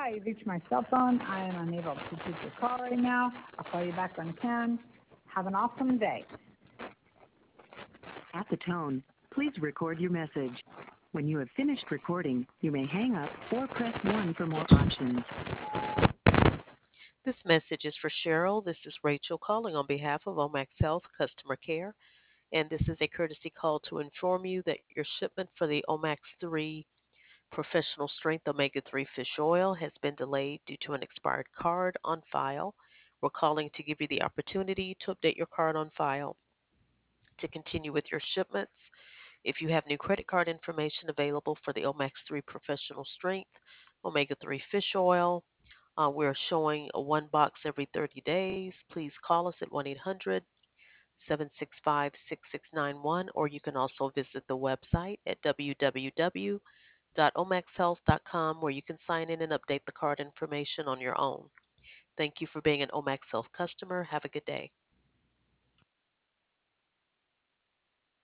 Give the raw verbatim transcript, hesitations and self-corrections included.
Hi, you've reached my cell phone. I am unable to take your call right now. I'll call you back when I can. Have an awesome day. At the tone, please record your message. When you have finished recording, you may hang up or press one for more options. This message is for Cheryl. This is Rachel calling on behalf of Omax Health Customer Care, and this is a courtesy call to inform you that your shipment for the Omax three Professional Strength Omega three Fish Oil has been delayed due to an expired card on file. We're calling to give you the opportunity to update your card on file to continue with your shipments. If you have new credit card information available for the Omax three Professional Strength Omega three Fish Oil, uh, we're showing a one box every thirty days. Please call us at one eight hundred seven six five six six nine one, or you can also visit the website at w w w dot omax health dot com where you can sign in and update the card information on your own. Thank you for being an Omax Health customer. Have a good day.